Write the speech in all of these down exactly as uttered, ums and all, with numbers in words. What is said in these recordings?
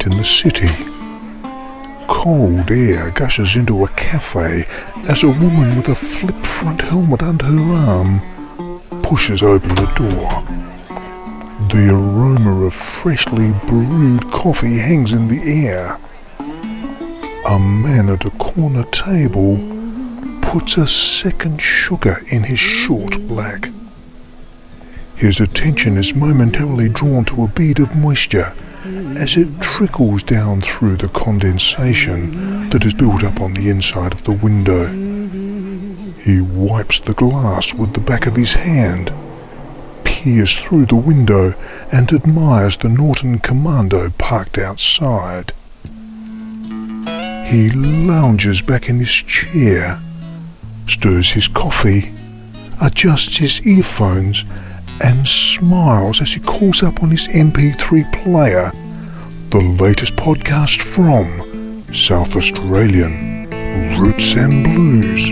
night in the city. Cold air gushes into a cafe as a woman with a flip front helmet under her arm pushes open the door. The aroma of freshly brewed coffee hangs in the air. A man at a corner table puts a second sugar in his short black. His attention is momentarily drawn to a bead of moisture as it trickles down through the condensation that is built up on the inside of the window. He wipes the glass with the back of his hand, peers through the window and admires the Norton Commando parked outside. He lounges back in his chair, stirs his coffee, adjusts his earphones and smiles as he calls up on his M P three player the latest podcast from South Australian Roots and Blues.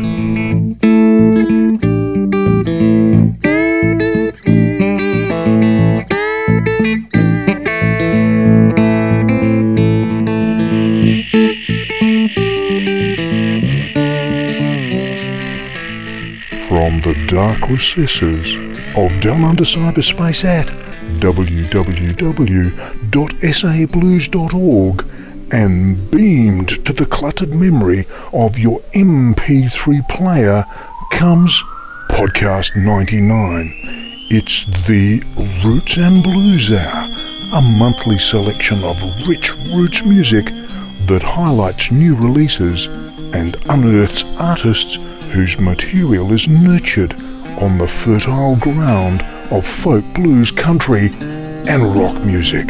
From the dark recesses of Down Under Cyberspace at w w w dot s a blues dot org and beamed to the cluttered memory of your M P three player comes Podcast ninety-nine. It's the Roots and Blues Hour, a monthly selection of rich roots music that highlights new releases and unearths artists whose material is nurtured on the fertile ground of folk, blues, country and rock music.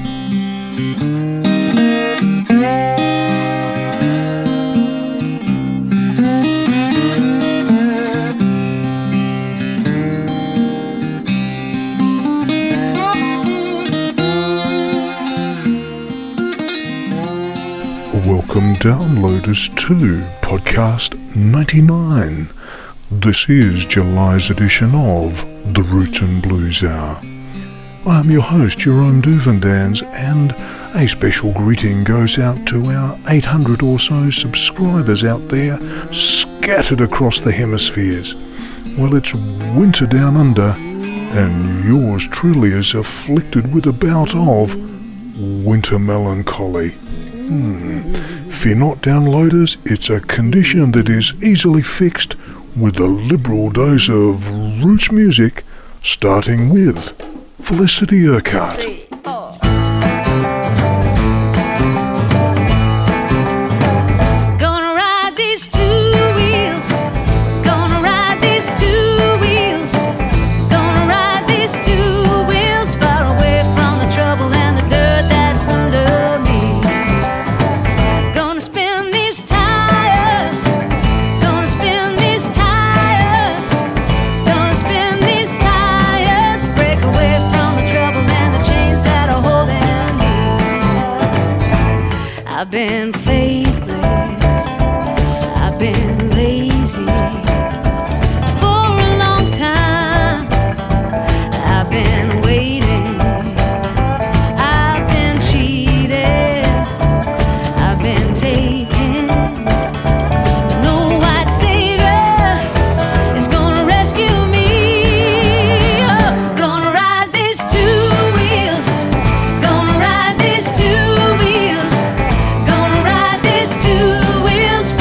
Welcome downloaders to Podcast ninety-nine. This is July's edition of the Roots and Blues Hour. I am your host, Jerome Duvendans, and a special greeting goes out to our eight hundred or so subscribers out there scattered across the hemispheres. Well, it's winter down under, and yours truly is afflicted with a bout of winter melancholy. Hmm. Fear not, downloaders, it's a condition that is easily fixed with a liberal dose of roots music, starting with Felicity Urquhart. Three, four. Gonna ride these two wheels. Gonna ride these two wheels. Gonna ride these two wheels far away from the trouble and the dirt that's under me. Gonna spin these tires. Gonna spin these tires. Gonna spin these tires. Break away from the trouble and the chains that are holding me. I've been faithless. I've been lazy for a long time. I've been waiting. I've been cheated. I've been taken. No white savior is gonna rescue me. Oh, gonna ride these two wheels. Gonna ride these two wheels. Gonna ride these two wheels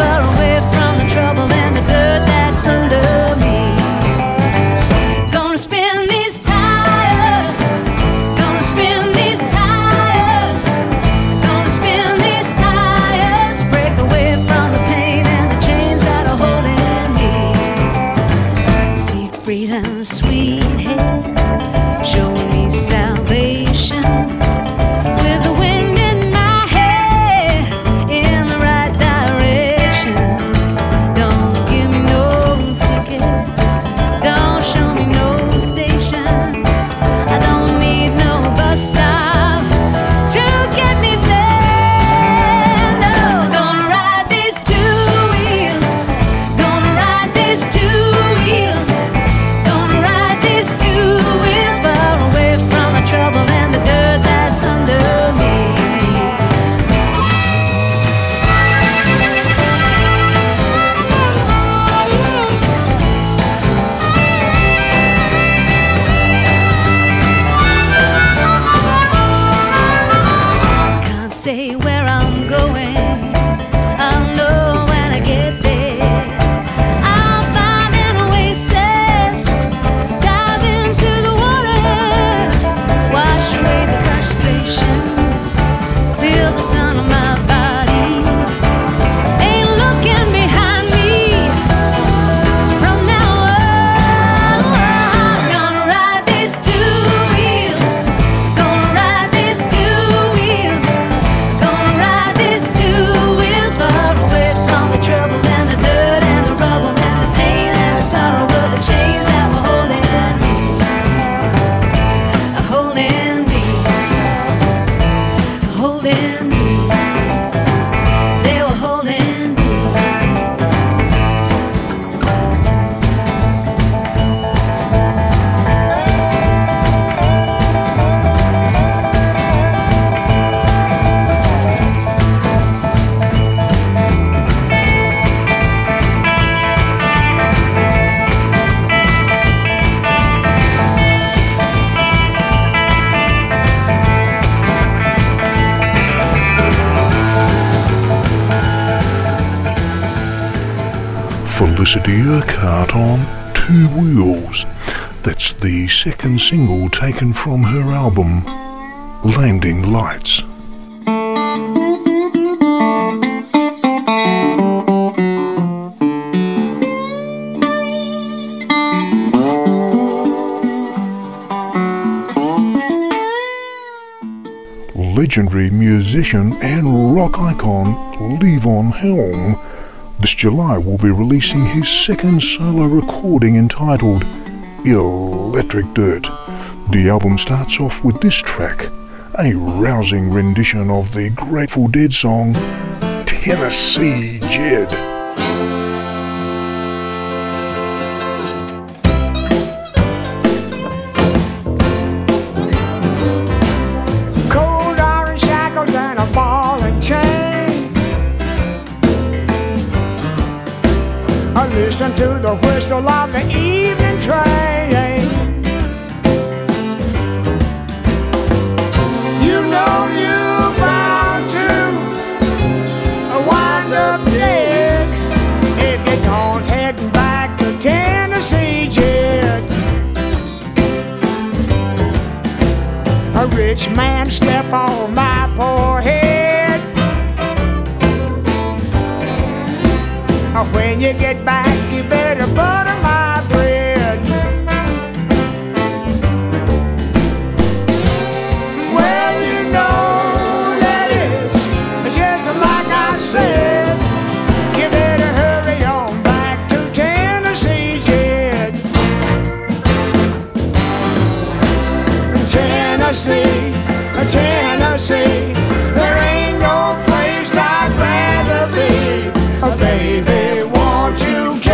say where I'm going. I'll know when I get there. I'll find an oasis, dive into the water, wash away the frustration, feel the sun on my body. Ain't looking behind me from now on. Gonna ride these two wheels, gonna ride these two wheels, gonna ride these two wheels far away from the trouble and the dirt and the rubble and the pain and the sorrow of the chains that were holding me, holding me, holding me. They were holding me. Felicity Urquhart on Two Wheels. That's the second single taken from her album, Landing Lights. Legendary musician and rock icon Levon Helm this July will be releasing his second solo recording entitled Electric Dirt. The album starts off with this track, a rousing rendition of the Grateful Dead song Tennessee Jed. Cold orange shackles and a ball and chain. I listen to the whistle of the evening train. You know you're bound to wind up dead if you don't head back to Tennessee, Jed. A rich man step on my poor head. When you get back, you better butter my bread. Well, you know that it's just like I said. You better hurry on back to Tennessee, Jed. Tennessee, Tennessee, there ain't no place I'd rather be. Oh, baby, won't you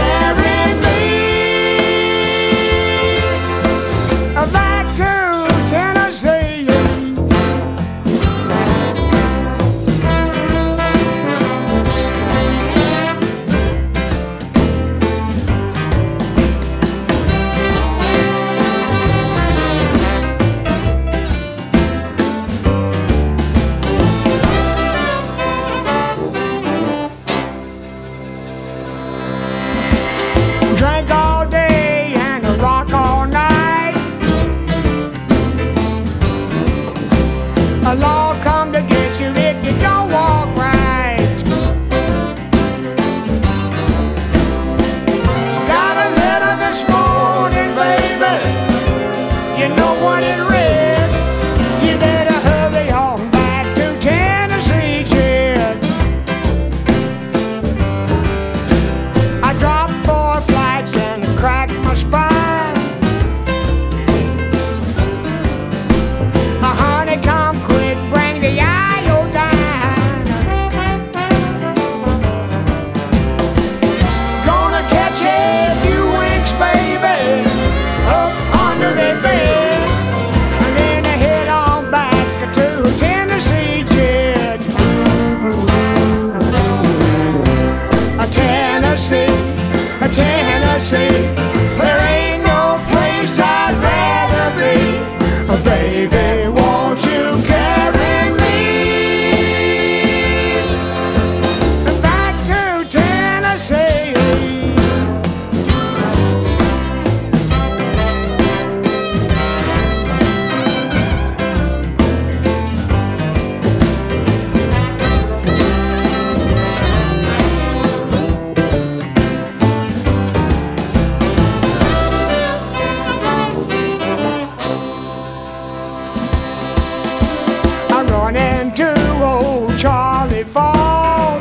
old Charlie Ford.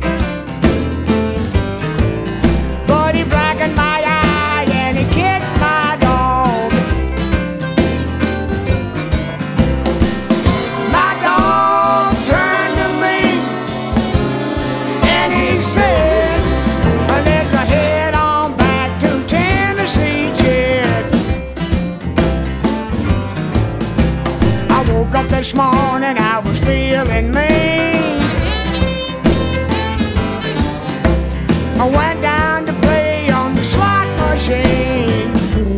But he blackened my eye and he kicked my dog. My dog turned to me and he said, let's head on back to Tennessee, Jed. I woke up this morning, I was feeling mean. I went down to play on the slot machine.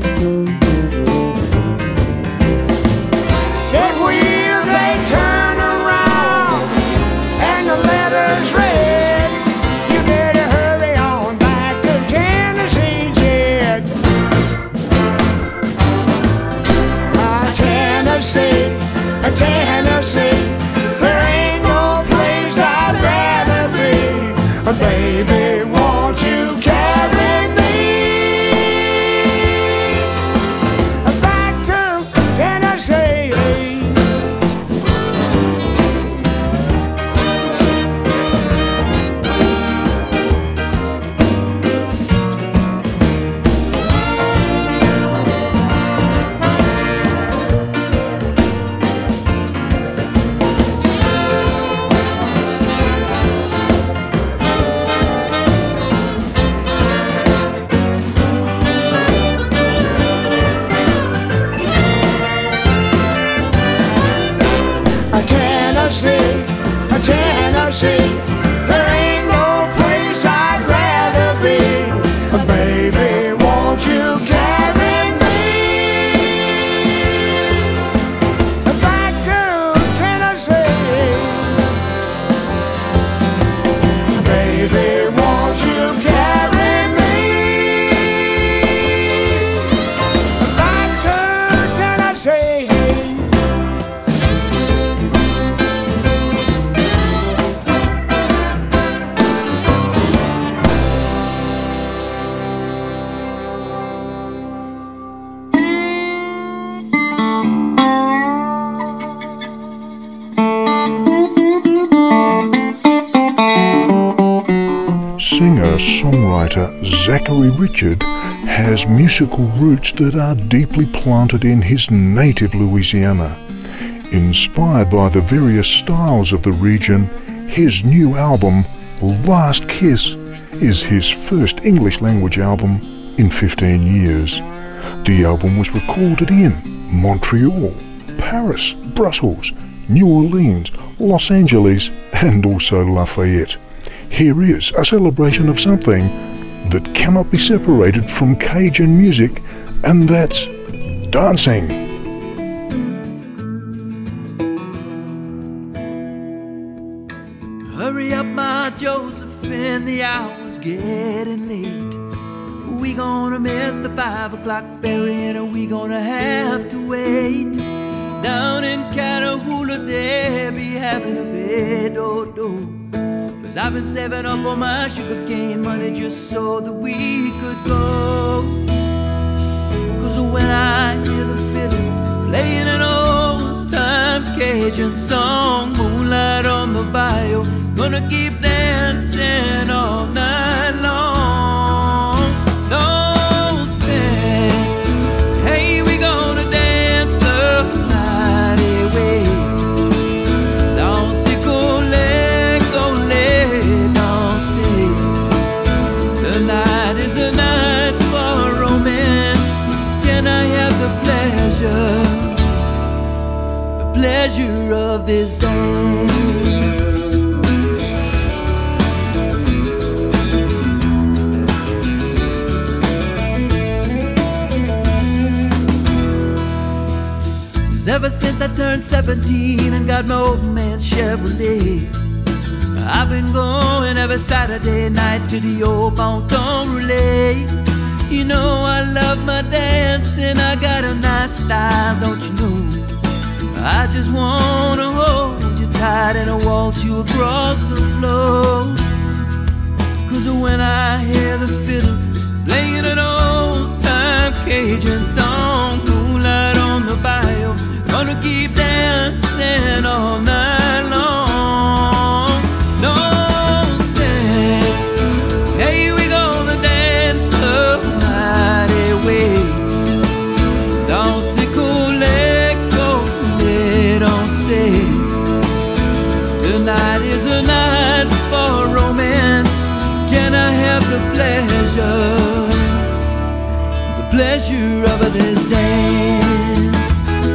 The wheels, they turn around and the letters read, you better hurry on back to Tennessee, Jed. Ah, Tennessee, Tennessee, there ain't no place I'd rather be. Baby, won't you carry me back to Tennessee? Tennessee, Tennessee, there ain't no place I'd rather be. Baby, won't you carry me back to Tennessee? Baby, won't you carry me back to Tennessee? Singer-songwriter Zachary Richard has musical roots that are deeply planted in his native Louisiana. Inspired by the various styles of the region, his new album, Last Kiss, is his first English-language album in fifteen years. The album was recorded in Montreal, Paris, Brussels, New Orleans, Los Angeles, and also Lafayette. Here is a celebration of something that cannot be separated from Cajun music, and that's dancing. Hurry up, my Josephine, the hour's getting late. We gonna miss the five o'clock ferry and are we gonna have to wait? Down in Catahoula, they be having a fade-o-do. Cause I've been saving up all my sugar cane money just so that we could go. Cause when I hear the fiddle playing an old time Cajun song, moonlight on the bayou, gonna keep dancing all night long. Don't say, hey, we gonna dance the night away. Don't say, go let, go let, don't stay. The night is a night for romance. Can I have the pleasure, the pleasure of this dance? Ever since I turned seventeen and got my old man Chevrolet, I've been going every Saturday night to the old Bonton Relay. You know I love my dancing, I got a nice style, don't you know? I just wanna hold you tight and I'll waltz you across the floor. Cause when I hear the fiddle playing an old time Cajun song, moonlight on the bayou, gonna keep dancing all night long. a night for romance. Can I have the pleasure, the pleasure of this dance?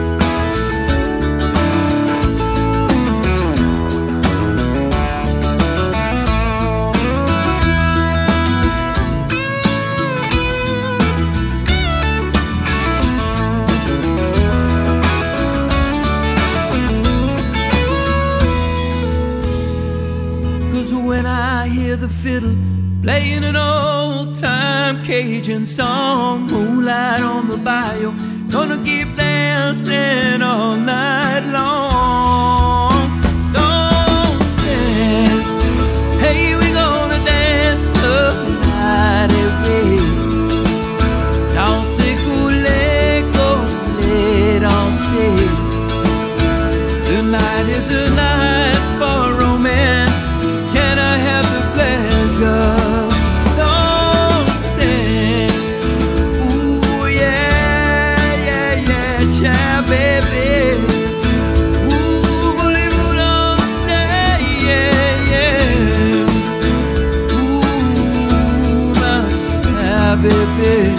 When I hear the fiddle playing an old-time Cajun song, moonlight on the bayou, gonna keep dancing all night long. Don't say, hey, we gonna dance the night away. Don't say, cooley, cooley, don't say. Tonight is a night for romance. Can I have the pleasure? Don't say, ooh, yeah, yeah, yeah, yeah, baby. Ooh, believe what I'm saying, yeah, yeah. Ooh, my, yeah, baby.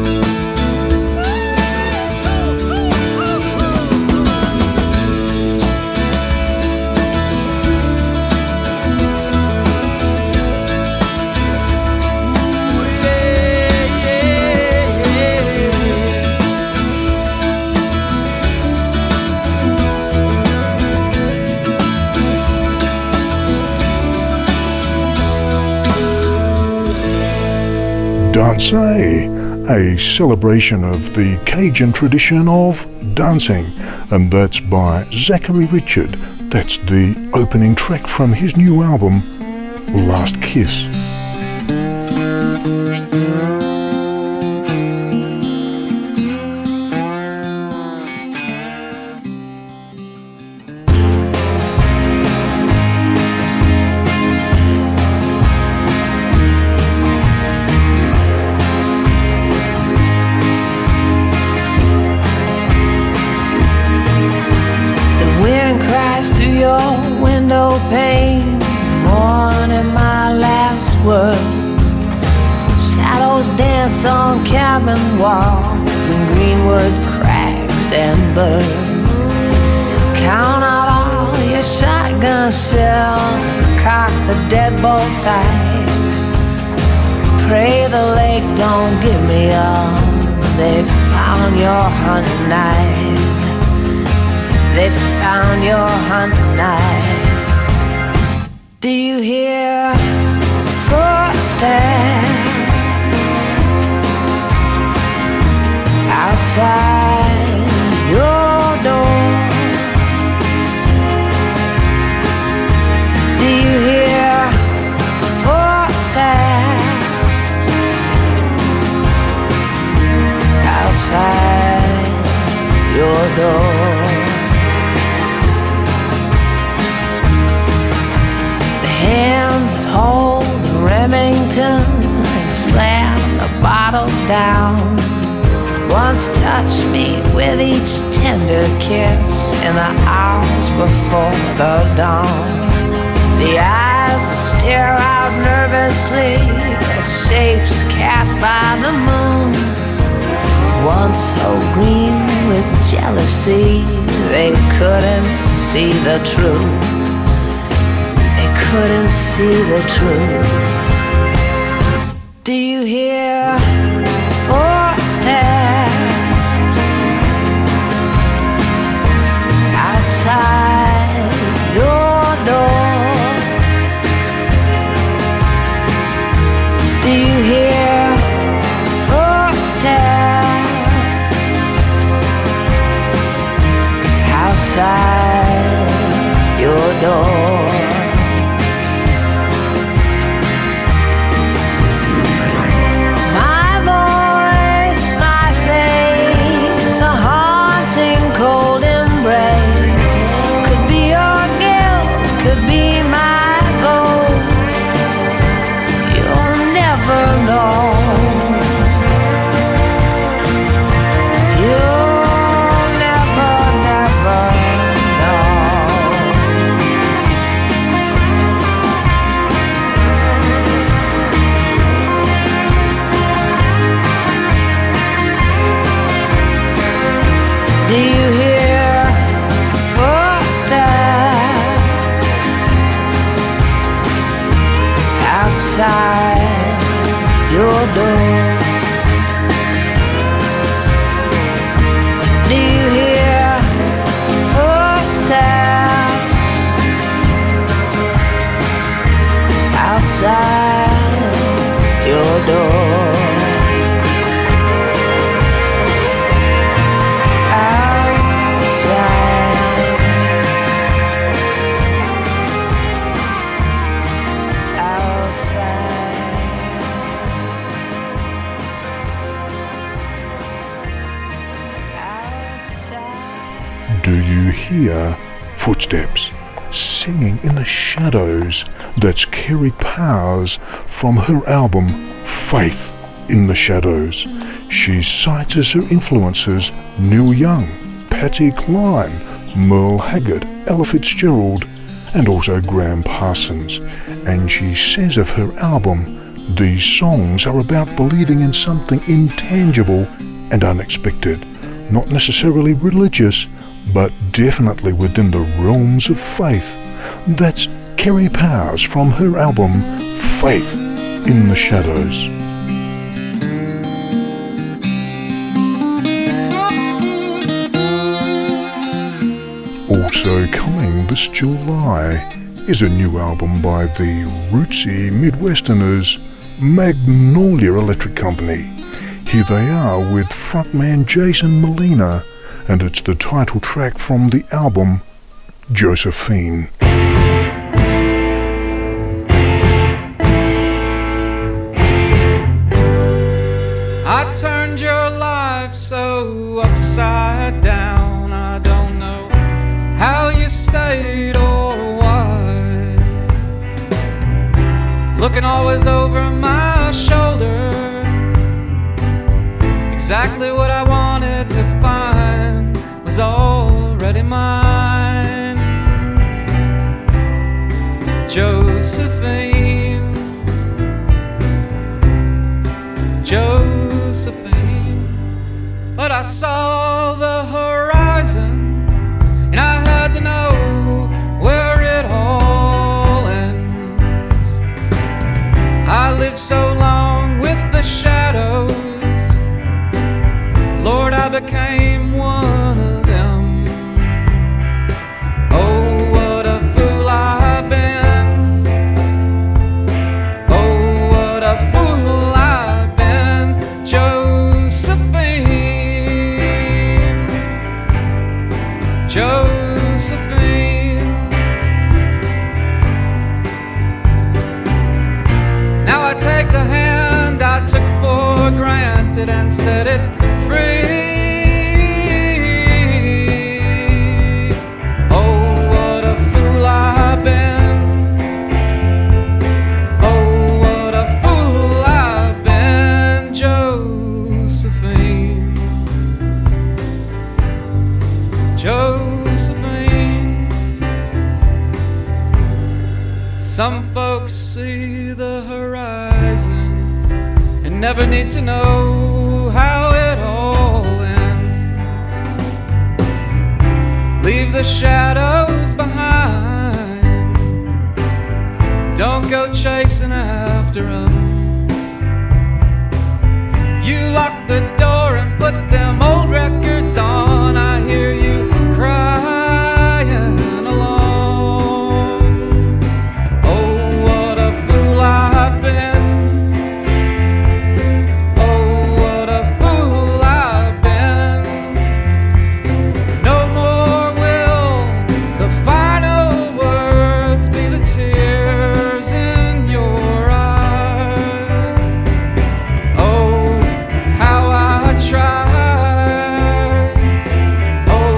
Dancey, a celebration of the Cajun tradition of dancing, and that's by Zachary Richard. That's the opening track from his new album, Last Kiss. On cabin walls and greenwood cracks and burns. Count out all your shotgun shells and cock the deadbolt tight. Pray the lake don't give me up. They found your hunting knife. They found your hunting knife. Do you hear footsteps outside your door? Do you hear footsteps outside your door? The hands that hold the Remington and slam the bottle down once touched me with each tender kiss in the hours before the dawn. The eyes that stare out nervously at shapes cast by the moon, once so green with jealousy they couldn't see the truth. They couldn't see the truth. Do you hear footsteps outside your door? Do you hear footsteps outside your door? outside your door. Do you hear footsteps outside your door? Do you hear footsteps singing in the shadows? That's Kerry Powers from her album Faith in the Shadows. She cites as her influences Neil Young, Patsy Cline, Merle Haggard, Ella Fitzgerald, and also Graham Parsons. And she says of her album, these songs are about believing in something intangible and unexpected, not necessarily religious, but definitely within the realms of faith. That's Kerry Powers from her album Faith in the Shadows. Also coming this July is a new album by the rootsy Midwesterners Magnolia Electric Company. Here they are with frontman Jason Molina, and it's the title track from the album Josephine. I turned your life so upside down, I don't know how you stayed or why. Looking always over my shoulder, exactly what I wanted to find was already mine. Josephine, Josephine. But I saw the horizon, and I had to know where it all ends. I lived so long with the shadows, Lord, I became one of them. Oh, what a fool I've been. Oh, what a fool I've been. Josephine, Josephine. Now I take the hand I took for granted and set it free. Oh, what a fool I've been. Oh, what a fool I've been. Josephine, Josephine. Some folks see the horizon and never need to know how it all ends. Leave the shadows behind, don't go chasing after them. You lock the door and put them old records on. I hear you crying along. Oh, what a fool I've been. Oh,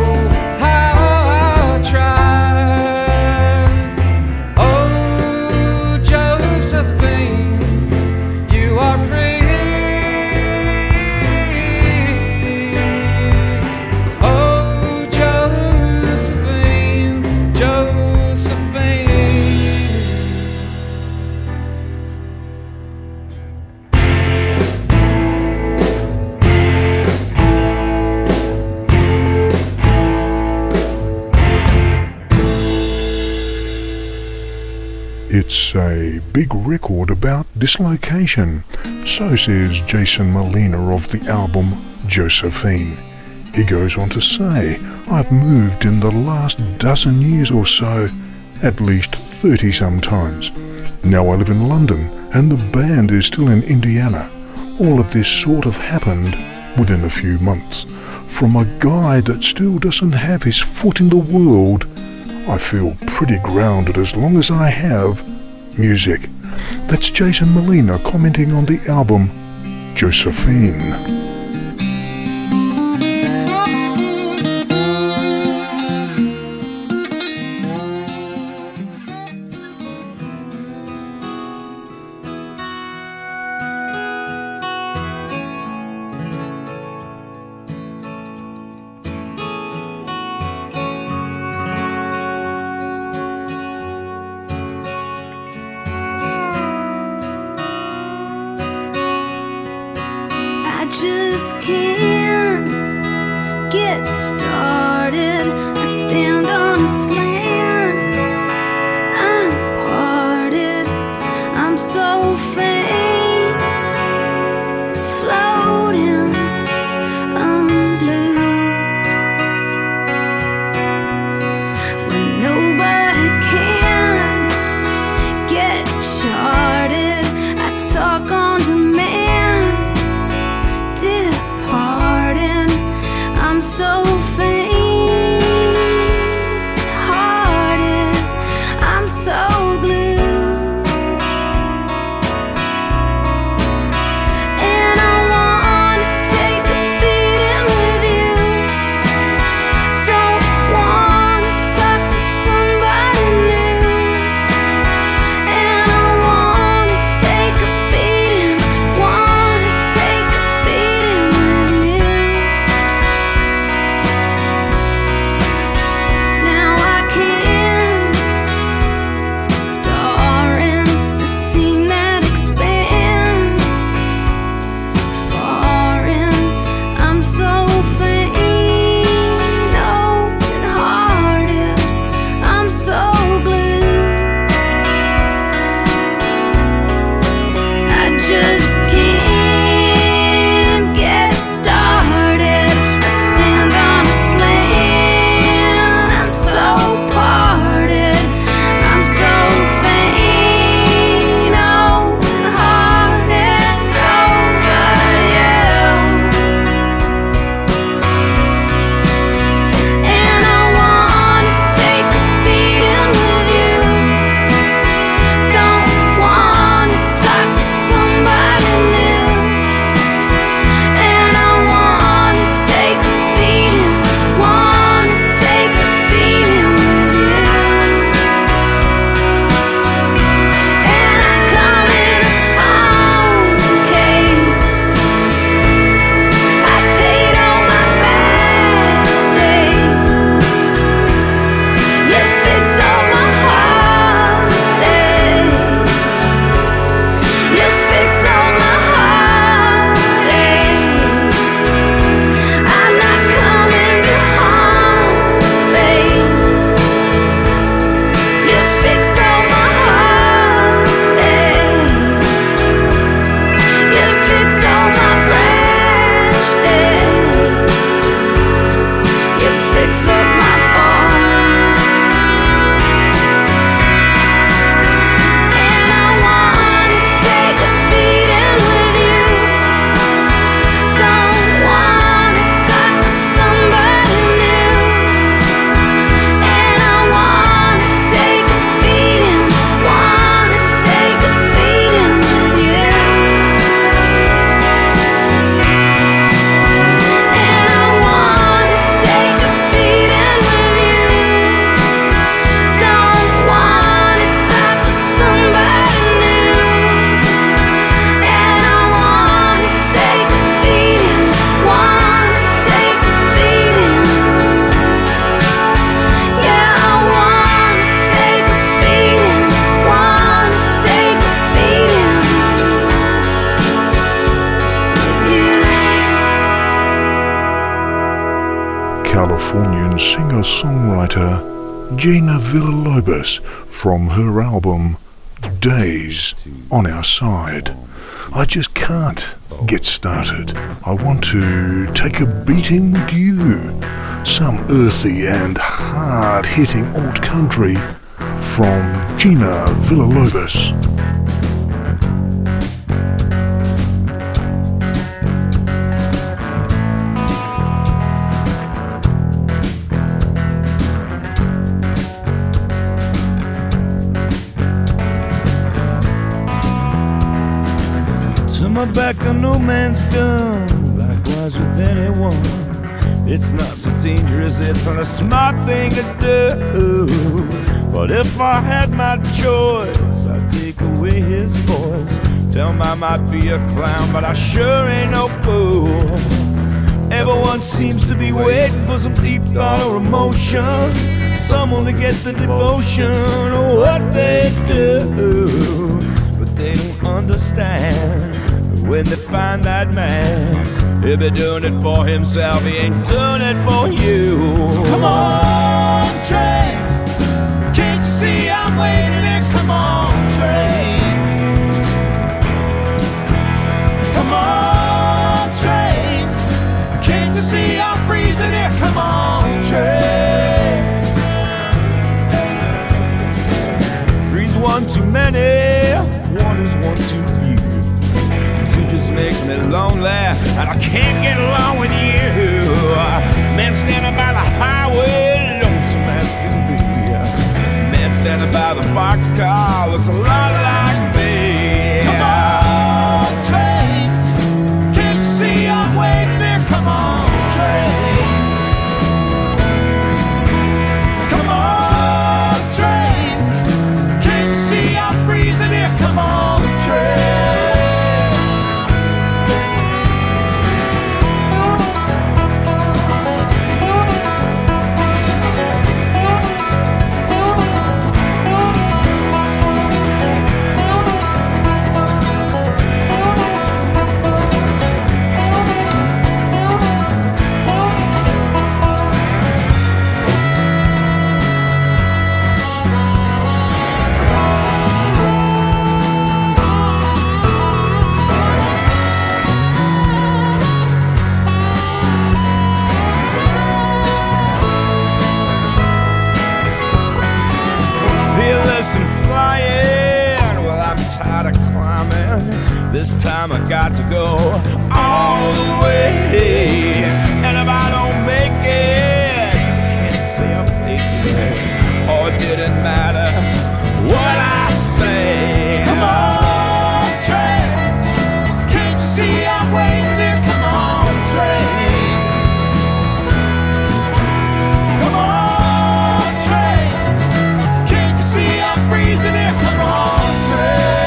It's a big record about dislocation. So says Jason Molina of the album Josephine. He goes on to say, I've moved in the last dozen years or so, at least thirty sometimes. Now I live in London and the band is still in Indiana. All of this sort of happened within a few months. From a guy that still doesn't have his foot in the world, I feel pretty grounded as long as I have music. That's Jason Molina commenting on the album Josephine. Just can't get started. I stand on a slant. I'm parted. I'm so faint, floating unglued. When nobody can get charted, I talk on demand. I'm so faint-hearted, I'm so glued, and I wanna take a beating with you. Don't wanna talk to somebody new, and I wanna take a beating, wanna take a beating with you. Just can't get started. I stand on a slant. I'm so parted. I'm so faint, open-hearted over you. And I wanna take a beating with you. Don't wanna talk to somebody new, and I wanna take a beating, wanna take a beating with you. And I come in a phone case. I paid all my bad days. You fix all my heartache. You fix all my heartache. I'm not coming to home space. You fix all my heartache. You fix all my brash days. You fix up my faults. And I wanna take a beating with you. Don't wanna talk to somebody new, and I wanna take a beating, wanna take a beating with you. And I wanna take a beating with you. Don't wanna talk to somebody new, and I wanna take a beating, wanna take a beating. Yeah, I wanna take a beating, wanna take a beating with you. Californian singer-songwriter Gina Villalobos from her album days on our side. I just can't get started. I want to take a beating with you. Some earthy and hard-hitting old country from Gina Villalobos. My back a no man's gun, likewise with anyone. It's not so dangerous, it's not a smart thing to do. But if I had my choice, I'd take away his voice. Tell him I might be a clown, but I sure ain't no fool. Everyone seems to be waiting for some deep thought or emotion, someone to get the devotion of what they do. But they don't understand. When they find that man, he'll be doing it for himself, he ain't doing it for you. Come on, train, can't you see I'm waiting here? Come on, train. Come on, train, can't you see I'm freezing here? Come on, train. Three's one too many, one is one too few. Just makes me lonely, and I can't get along with you. Man standing by the highway, lonesome as can be. Man standing by the boxcar looks a lot like me. Come on, train, can't you see I'm waiting there? Come on, train. Come on, train, can't you see I'm freezing here? Come on, train. This time I got to go all the way. And if I don't make it, you can't say I'm faking it, or it didn't matter what I say. Come on, train, can't you see I'm waiting there? Come on, train. Come on, train, can't you see I'm freezing here? Come on, train.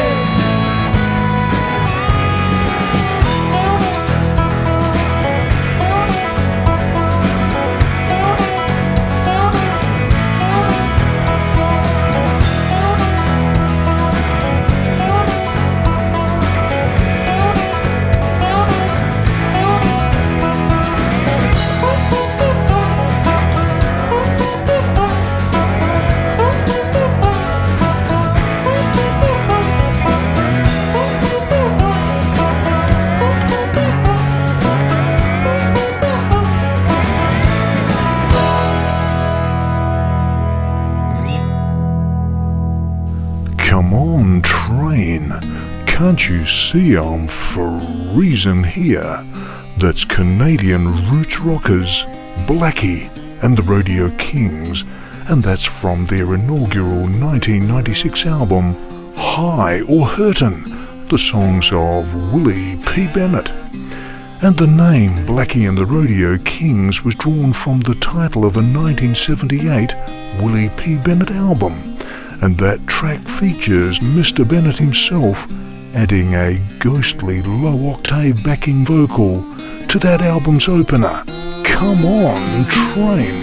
Can't you see I'm freezing here? That's Canadian roots rockers, Blackie and the Rodeo Kings, and that's from their inaugural nineteen ninety-six album, High or Hurtin', the songs of Willie P. Bennett. And the name Blackie and the Rodeo Kings was drawn from the title of a nineteen seventy-eight Willie P. Bennett album, and that track features Mister Bennett himself adding a ghostly low-octave backing vocal to that album's opener, Come On, Train.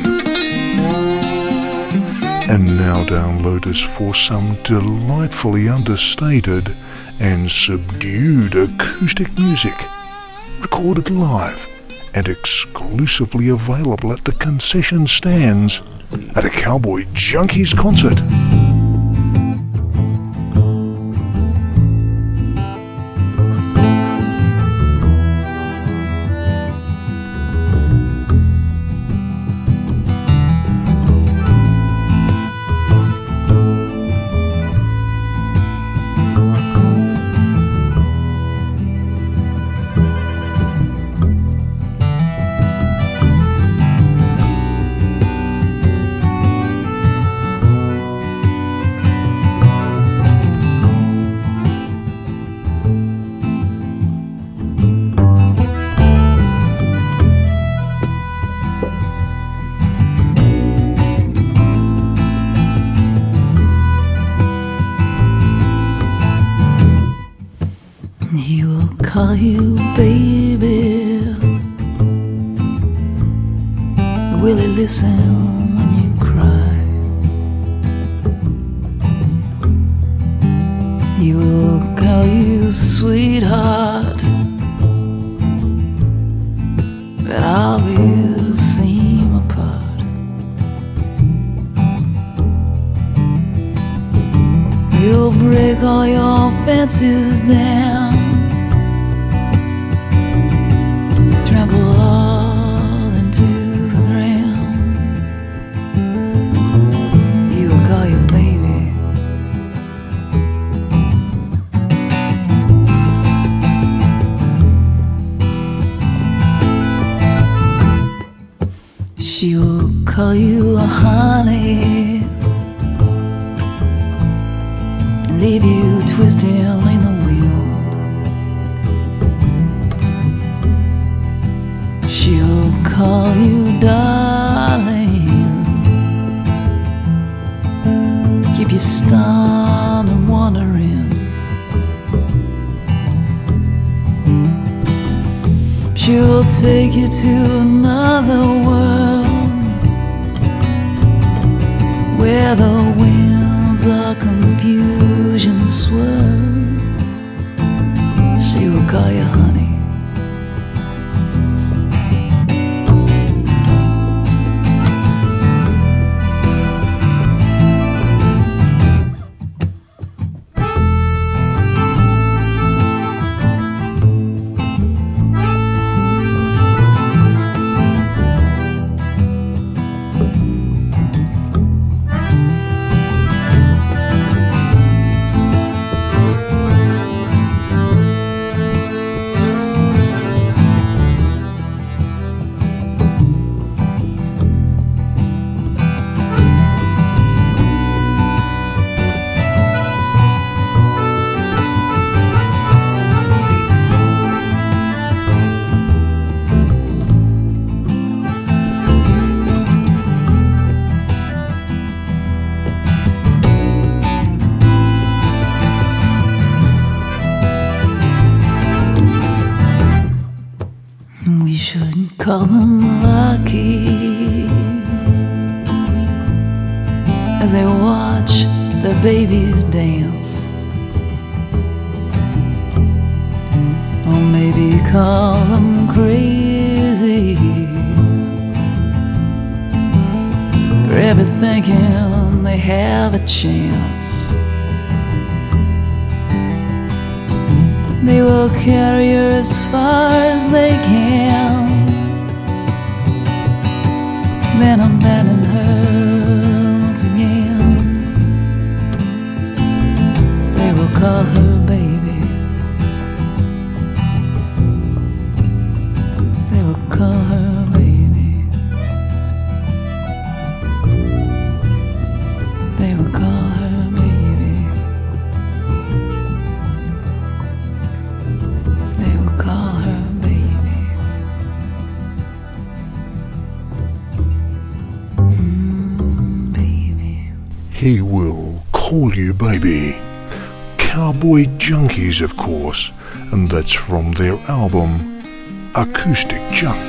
And now download us for some delightfully understated and subdued acoustic music, recorded live and exclusively available at the concession stands at a Cowboy Junkies concert. call you baby. Will he listen when you cry? He will call you sweetheart, but I will seem apart. You'll break all your fences down, trample all into the ground. You will call you baby. She will call you a honey, leave you twisting in the wind. She'll call you darling, keep you stunned and wondering. She'll take you to another world where the winds of confusion swirl. She will call you honey. Call them lucky as they watch the babies dance, or maybe call them crazy for ever thinking they have a chance. They will carry her as far as they can, then abandon her once again. They will call her baby. They will call her baby. They will call her baby. They will call her baby. He will call you baby. Cowboy Junkies, of course, and that's from their album Acoustic Junk.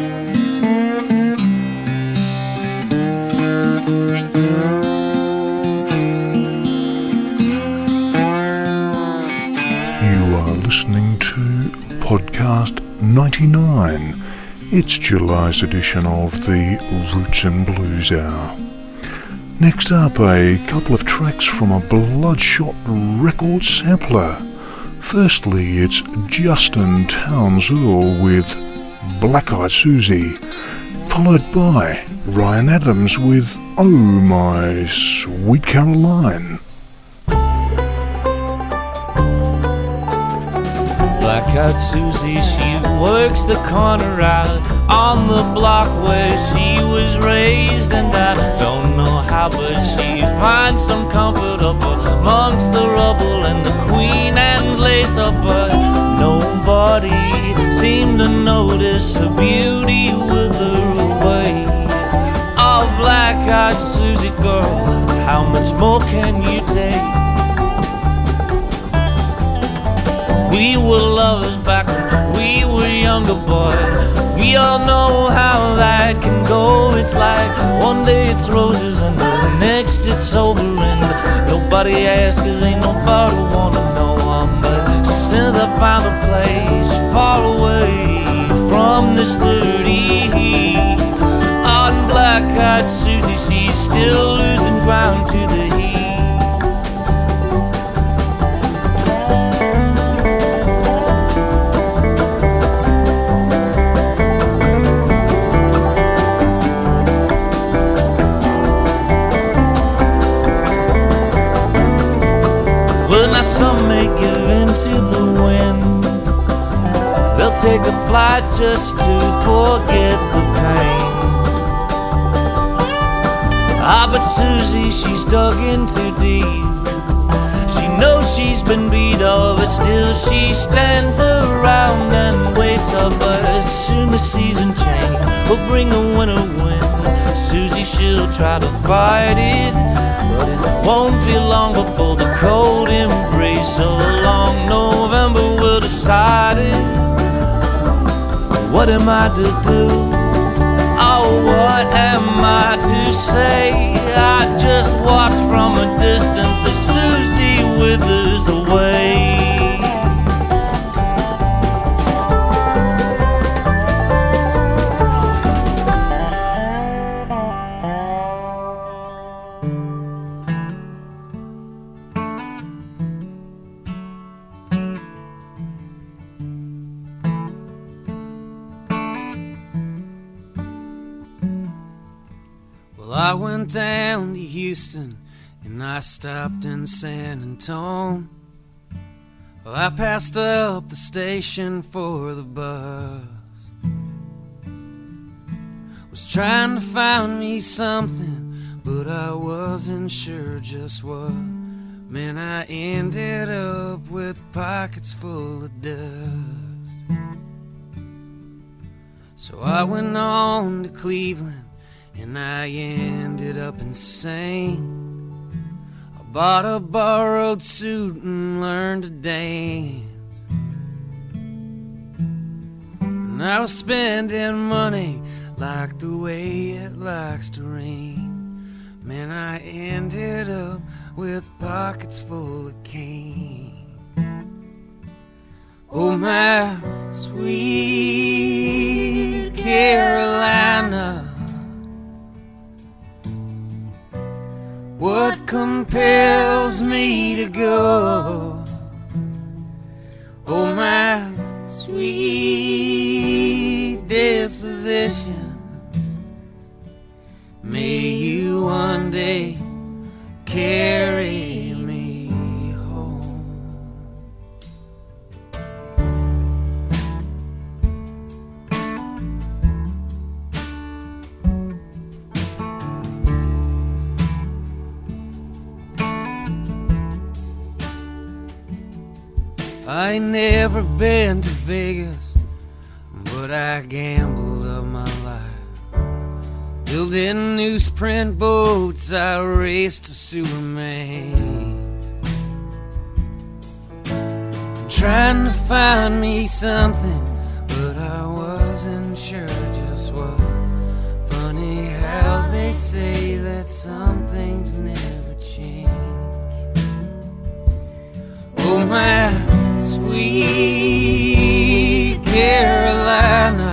You are listening to Podcast ninety-nine. It's July's edition of the Roots and Blues Hour. Next up, a couple of tracks from a Bloodshot record sampler. Firstly, it's Justin Townes Earle with Black Eyed Susie, followed by Ryan Adams with Oh My Sweet Caroline. Black-eyed Susie, she works the corner out on the block where she was raised, and I don't know how, but she finds some comfort up amongst the rubble and the Queen Anne's lace up. But nobody seemed to notice her beauty wither away. Oh, black-eyed Susie girl, how much more can you take? We were lovers back when we were younger boys. We all know how that can go. It's like one day it's roses and the next it's over, and nobody asks 'cause ain't nobody wanna know them. But since I found a place far away from this dirty heat, on black-eyed Susie, she's still losing ground to the heat. Well, now some may give in to the wind. They'll take a flight just to forget the pain. Ah, but Susie, she's dug in too deep. She knows she's been beat up, but still she stands around and waits up. But soon the season change will bring a winter wind. Susie, she'll try to fight it, but it won't be long before the cold embrace of a long November will decide it. What am I to do? Oh, what am I to say? I just watch from a distance as Susie withers away. I went down to Houston and I stopped in San Antonio. Well, I passed up the station for the bus. Was trying to find me something, but I wasn't sure just what. Man, I ended up with pockets full of dust. So I went on to Cleveland and I ended up insane. I bought a borrowed suit and learned to dance. And I was spending money like the way it likes to rain. Man, I ended up with pockets full of cane. Oh, my sweet Carolina, what compels me to go? Oh, my sweet disposition, may you one day carry me home. I ain't never been to Vegas, but I gambled up my life. Building newsprint boats, I raced to Superman. Trying to find me something, but I wasn't sure just what. Funny how they say that some things never change. Oh, my sweet Carolina,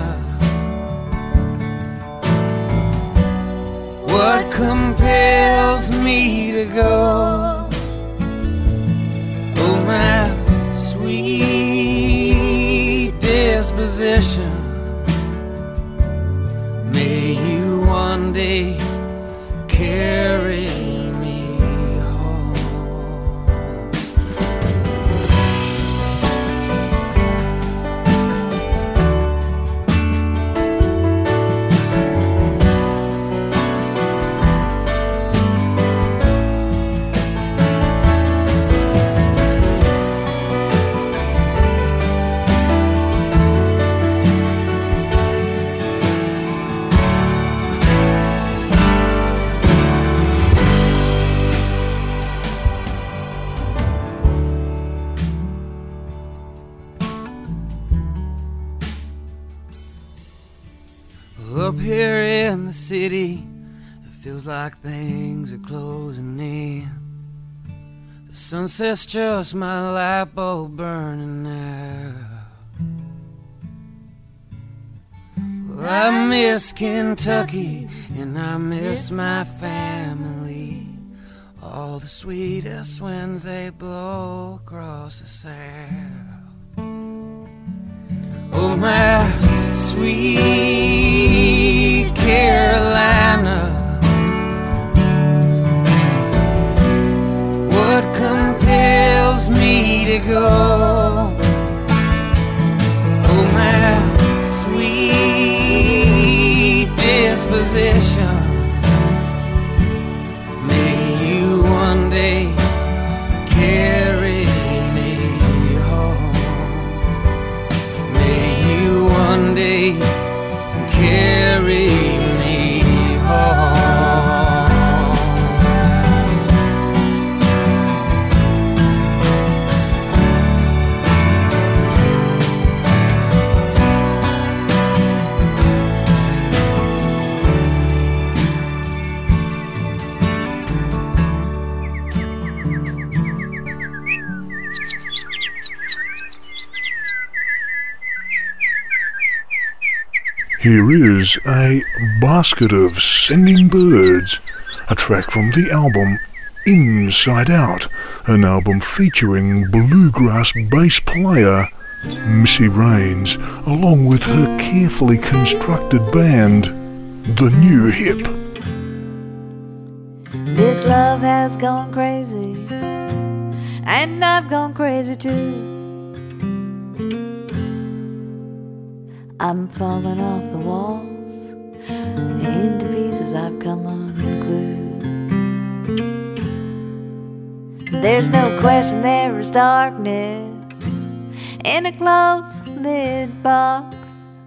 what compels me to go? Oh, my sweet disposition, may you one day carry me home. up here in the city, it feels like things are closing in. The sunset's just my light bulb burning now. Well, I miss Kentucky and I miss my family. All the sweetest winds they blow across the south. Oh, my sweet Carolina, what compels me to go? Oh, my sweet disposition, may you one day carry me home. May you one day carry me home. Here is a Basket of Singing Birds, a track from the album Inside Out, an album featuring bluegrass bass player Missy Raines, along with her carefully constructed band, The New Hip. This love has gone crazy, and I've gone crazy too. I'm falling off the walls, into pieces I've come unglued. There's no question there is darkness in a closed-lid box.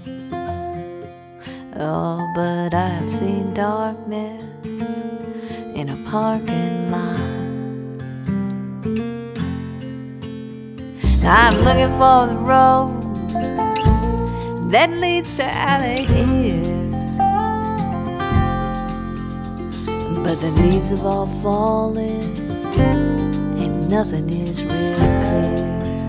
Oh, but I've seen darkness in a parking lot. I'm looking for the road that leads to alley here, but the leaves have all fallen and nothing is real clear.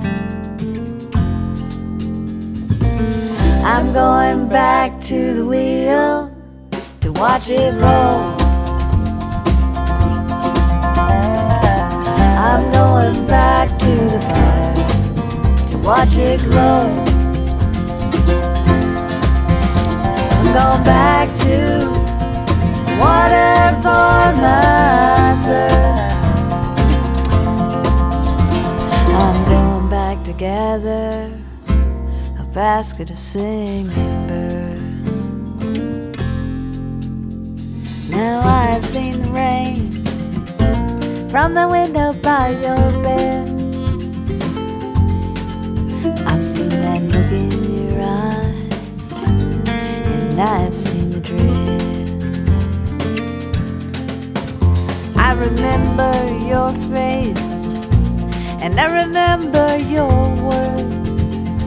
I'm going back to the wheel to watch it roll. I'm going back to the fire to watch it glow. Going back to water for my thirst. I'm going back to gather a basket of singing birds. Now I've seen the rain from the window by your bed. I've seen that look in your eye, and I've seen the dread. I remember your face, and I remember your words.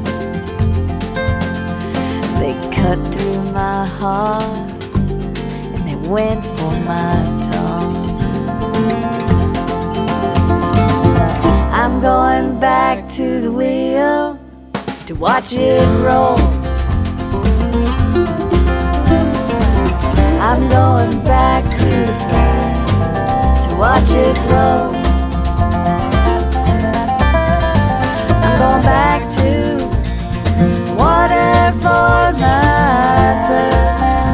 They cut through my heart, and they went for my tongue. I'm going back to the wheel to watch it roll. I'm going back to the fire to watch it glow. I'm going back to water for my thirst.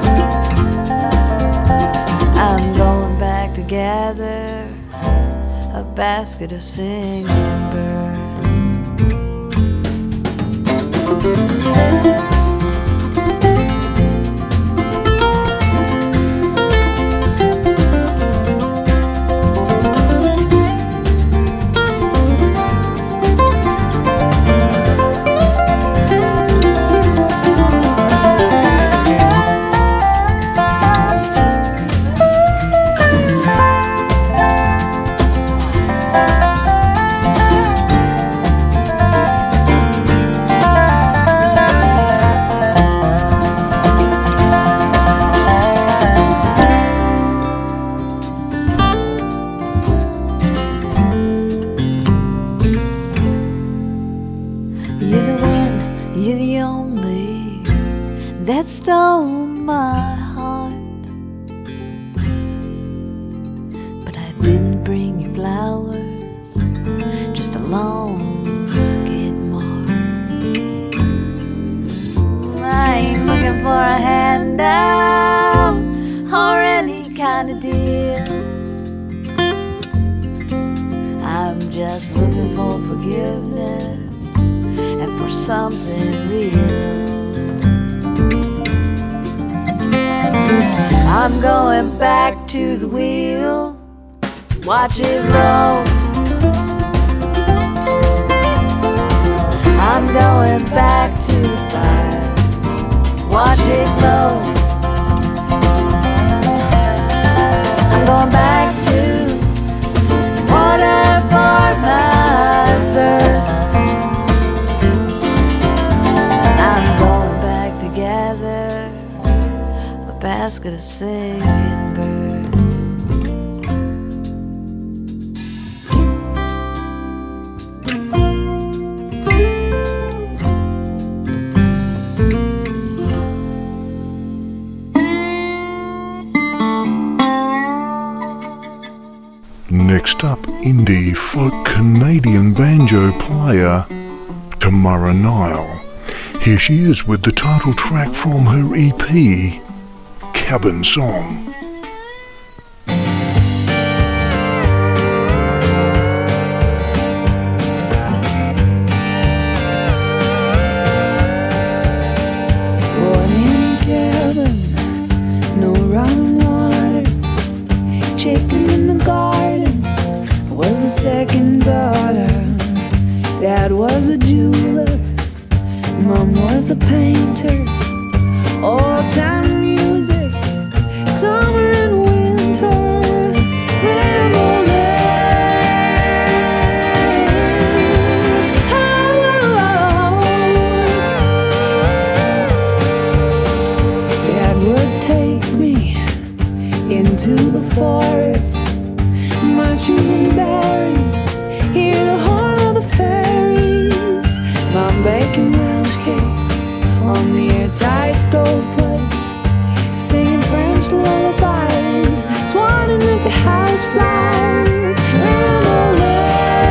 I'm going back to gather a basket of singing birds. that stole my heart. But I didn't bring you flowers, just a long skid mark. I ain't looking for a handout or any kind of deal. I'm just looking for forgiveness and for something real. I'm going back to the wheel, watch it roll. I'm going back to the fire, watch it glow. I'm going back to water for my thirst. I'm going back to gather a basket of singing birds. Next up, indie folk Canadian banjo player Tamara Nile. Here she is with the title track from her E P, Cabin Song. Born in a cabin, no running water, chickens in the garden. Was a second daughter. Dad was a jeweler, Mom was a painter. Old time music, summer and winter, rambling. Oh, Dad would take me into the forest, mushrooms and berries, hear the horn of the fairies. Mom baking Welsh cakes on the airtight stovepipe, singing French lullabies, swanning with the houseflies. Rambling.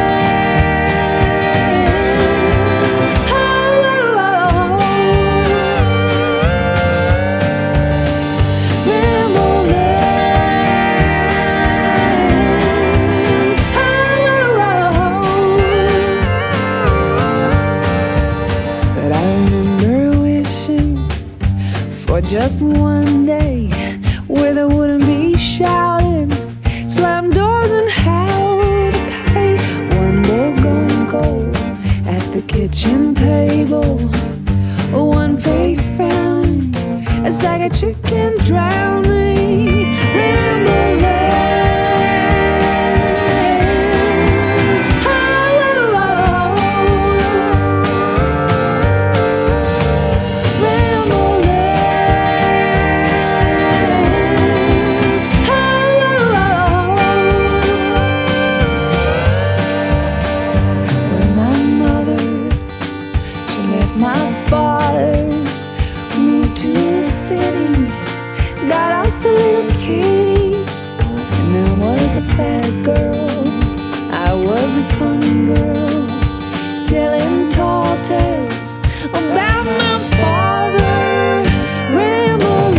Just one day where there wouldn't be shouting, slam doors and hell to pay. One more going cold at the kitchen table, one face frowning, a sack of chickens drowning, rambling. A little kitty, and I was a fat girl, I was a fun girl, telling tall tales about my father, rambling.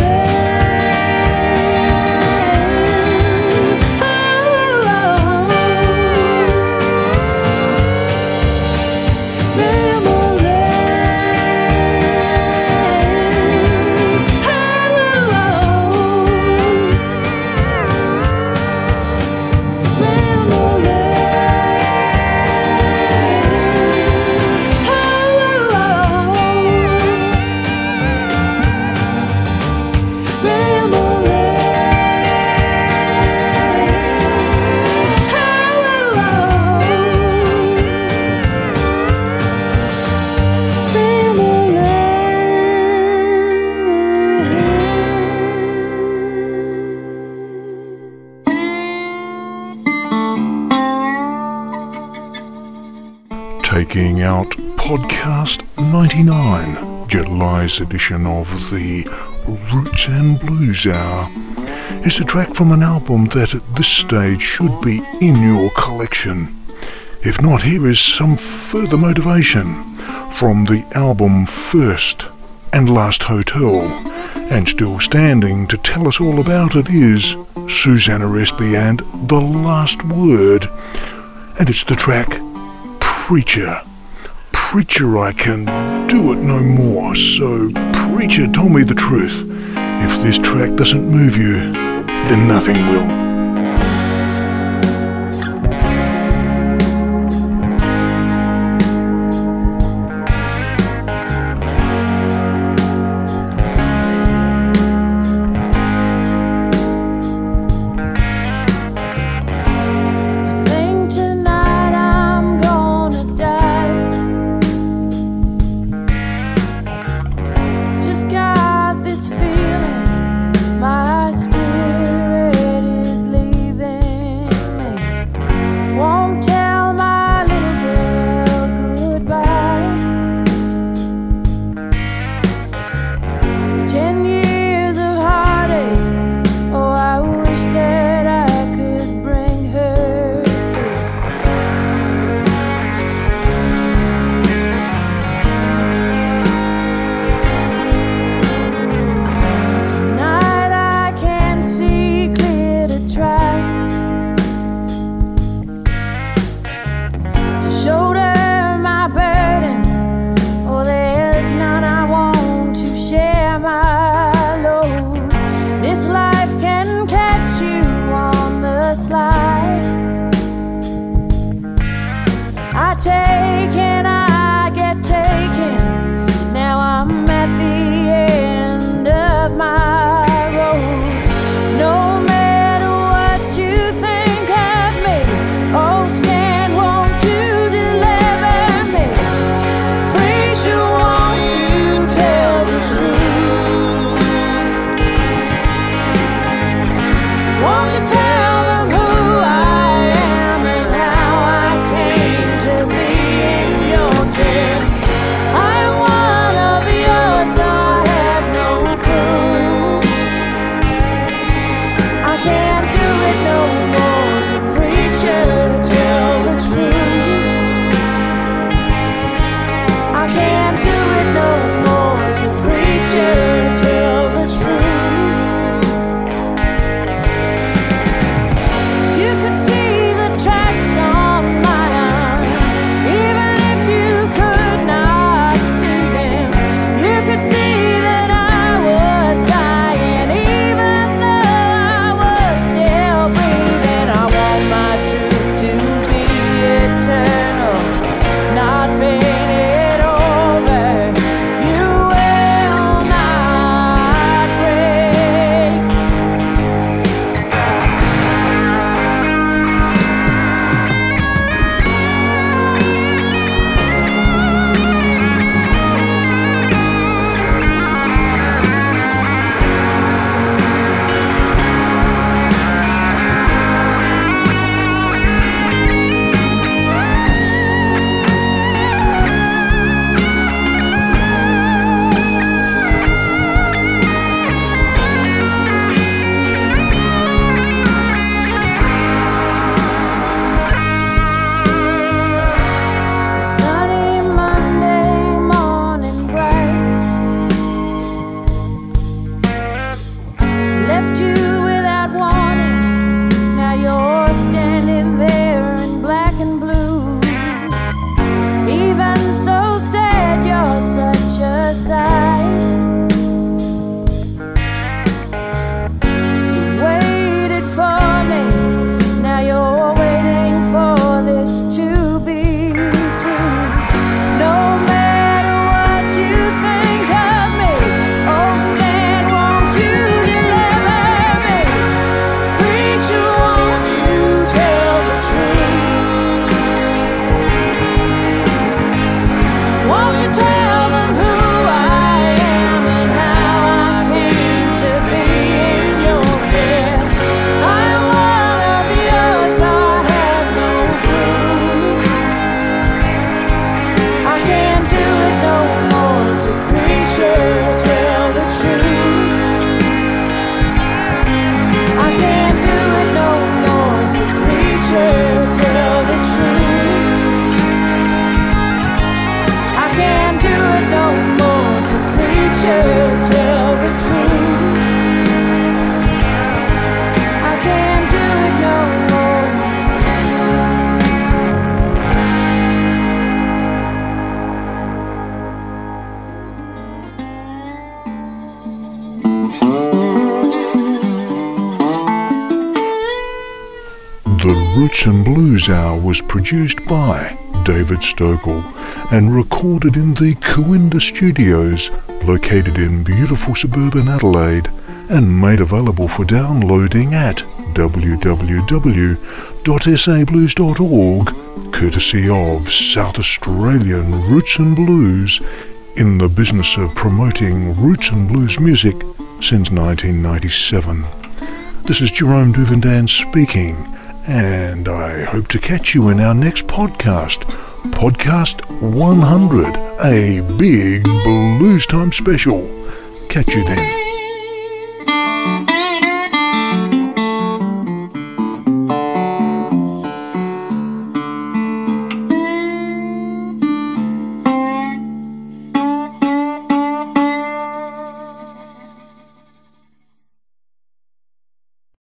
Oh, rambling. Taking out podcast ninety-nine, July's edition of the Roots and Blues Hour. It's a track from an album that at this stage should be in your collection. If not, here is some further motivation from the album First and Last Hotel. And still standing to tell us all about it is Susanna Espey and The Last Word. And it's the track Preacher. Preacher, I can do it no more. So, Preacher, tell me the truth. If this track doesn't move you, then nothing will. Tell them who I am and how I came to be in Roots and Blues Hour was produced by David Stokel and recorded in the Cooinda Studios, located in beautiful suburban Adelaide, and made available for downloading at w w w dot s a blues dot org, courtesy of South Australian Roots and Blues, in the business of promoting roots and blues music since nineteen ninety-seven. This is Jerome Duvendan speaking, and I hope to catch you in our next podcast, Podcast one hundred, a big Blues Time special. Catch you then.